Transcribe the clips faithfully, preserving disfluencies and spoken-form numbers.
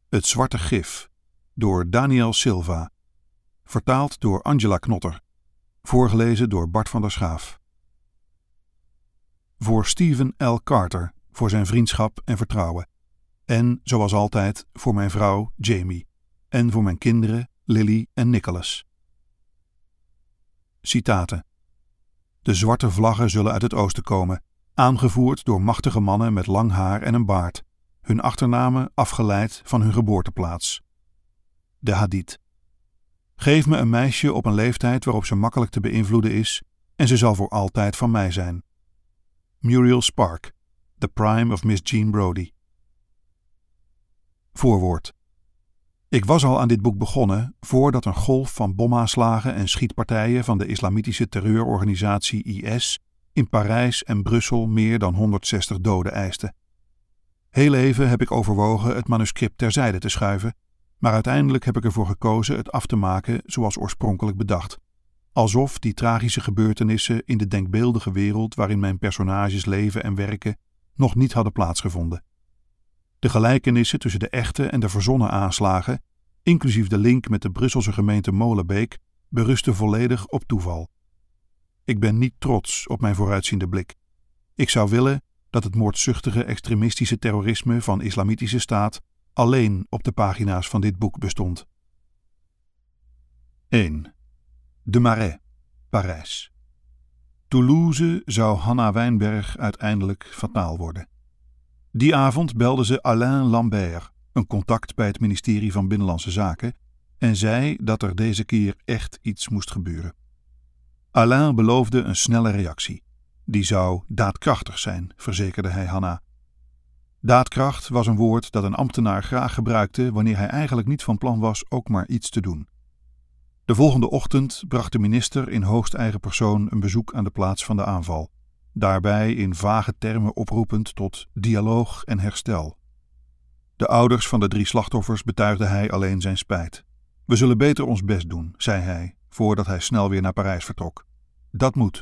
Het zwarte gif, door Daniel Silva. Vertaald door Angela Knotter. Voorgelezen door Bart van der Schaaf. Voor Stephen L. Carter, voor zijn vriendschap en vertrouwen. En, zoals altijd, voor mijn vrouw Jamie. En voor mijn kinderen Lily en Nicholas. Citaten. De zwarte vlaggen zullen uit het oosten komen, aangevoerd door machtige mannen met lang haar en een baard, hun achternamen afgeleid van hun geboorteplaats. De hadith. Geef me een meisje op een leeftijd waarop ze makkelijk te beïnvloeden is en ze zal voor altijd van mij zijn. Muriel Spark, The Prime of Miss Jean Brodie. Voorwoord. Ik was al aan dit boek begonnen voordat een golf van bomaanslagen en schietpartijen van de islamitische terreurorganisatie I S in Parijs en Brussel meer dan honderdzestig doden eiste. Heel even heb ik overwogen het manuscript terzijde te schuiven, maar uiteindelijk heb ik ervoor gekozen het af te maken zoals oorspronkelijk bedacht. Alsof die tragische gebeurtenissen in de denkbeeldige wereld waarin mijn personages leven en werken nog niet hadden plaatsgevonden. De gelijkenissen tussen de echte en de verzonnen aanslagen, inclusief de link met de Brusselse gemeente Molenbeek, berusten volledig op toeval. Ik ben niet trots op mijn vooruitziende blik. Ik zou willen dat het moordzuchtige extremistische terrorisme van Islamitische Staat alleen op de pagina's van dit boek bestond. één. De Marais, Parijs. Toulouse zou Hanna Wijnberg uiteindelijk fataal worden. Die avond belde ze Alain Lambert, een contact bij het ministerie van Binnenlandse Zaken, en zei dat er deze keer echt iets moest gebeuren. Alain beloofde een snelle reactie. Die zou daadkrachtig zijn, verzekerde hij Hanna. Daadkracht was een woord dat een ambtenaar graag gebruikte wanneer hij eigenlijk niet van plan was ook maar iets te doen. De volgende ochtend bracht de minister in hoogst eigen persoon een bezoek aan de plaats van de aanval, daarbij in vage termen oproepend tot dialoog en herstel. De ouders van de drie slachtoffers betuigde hij alleen zijn spijt. We zullen beter ons best doen, zei hij, voordat hij snel weer naar Parijs vertrok. Dat moet.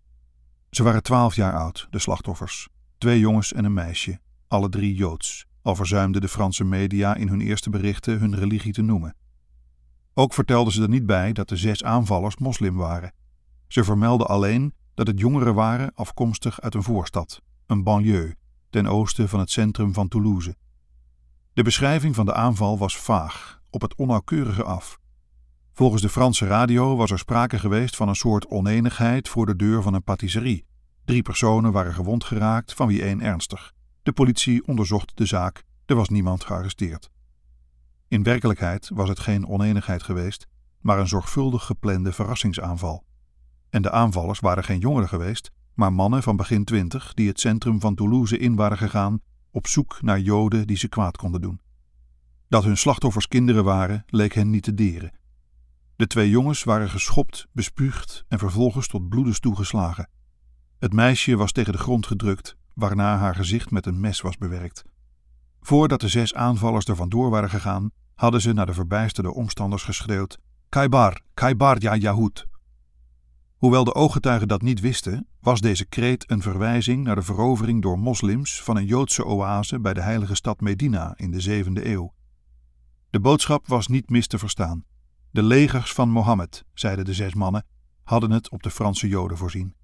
Ze waren twaalf jaar oud, de slachtoffers. Twee jongens en een meisje, alle drie Joods, al verzuimden de Franse media in hun eerste berichten hun religie te noemen. Ook vertelden ze er niet bij dat de zes aanvallers moslim waren. Ze vermelden alleen dat het jongeren waren afkomstig uit een voorstad, een banlieue, ten oosten van het centrum van Toulouse. De beschrijving van de aanval was vaag, op het onnauwkeurige af. Volgens de Franse radio was er sprake geweest van een soort onenigheid voor de deur van een patisserie. Drie personen waren gewond geraakt, van wie één ernstig. De politie onderzocht de zaak, er was niemand gearresteerd. In werkelijkheid was het geen onenigheid geweest, maar een zorgvuldig geplande verrassingsaanval. En de aanvallers waren geen jongeren geweest, maar mannen van begin twintig die het centrum van Toulouse in waren gegaan op zoek naar Joden die ze kwaad konden doen. Dat hun slachtoffers kinderen waren, leek hen niet te deren. De twee jongens waren geschopt, bespuugd en vervolgens tot bloedens toegeslagen. Het meisje was tegen de grond gedrukt, waarna haar gezicht met een mes was bewerkt. Voordat de zes aanvallers er vandoor waren gegaan, hadden ze naar de verbijsterde omstanders geschreeuwd: Khaybar, Khaybar ya Yahud. Hoewel de ooggetuigen dat niet wisten, was deze kreet een verwijzing naar de verovering door moslims van een Joodse oase bij de heilige stad Medina in de zevende eeuw. De boodschap was niet mis te verstaan. De legers van Mohammed, zeiden de zes mannen, hadden het op de Franse Joden voorzien.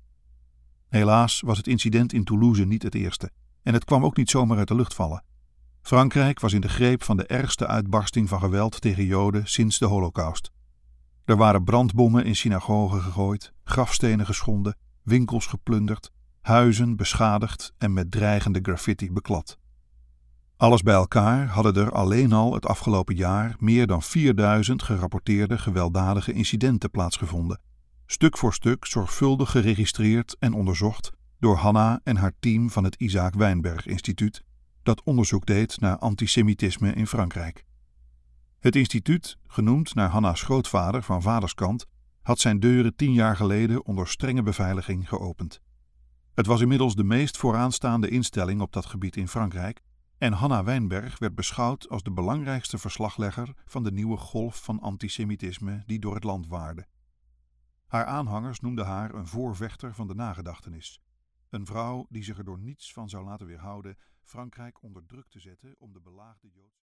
Helaas was het incident in Toulouse niet het eerste, en het kwam ook niet zomaar uit de lucht vallen. Frankrijk was in de greep van de ergste uitbarsting van geweld tegen Joden sinds de Holocaust. Er waren brandbommen in synagogen gegooid, grafstenen geschonden, winkels geplunderd, huizen beschadigd en met dreigende graffiti beklad. Alles bij elkaar hadden er alleen al het afgelopen jaar meer dan vierduizend gerapporteerde gewelddadige incidenten plaatsgevonden, stuk voor stuk zorgvuldig geregistreerd en onderzocht door Hanna en haar team van het Isaac Wijnberg Instituut, dat onderzoek deed naar antisemitisme in Frankrijk. Het instituut, genoemd naar Hanna's grootvader van vaderskant, had zijn deuren tien jaar geleden onder strenge beveiliging geopend. Het was inmiddels de meest vooraanstaande instelling op dat gebied in Frankrijk en Hanna Wijnberg werd beschouwd als de belangrijkste verslaglegger van de nieuwe golf van antisemitisme die door het land waarde. Haar aanhangers noemden haar een voorvechter van de nagedachtenis, een vrouw die zich er door niets van zou laten weerhouden Frankrijk onder druk te zetten om de belaagde Joodse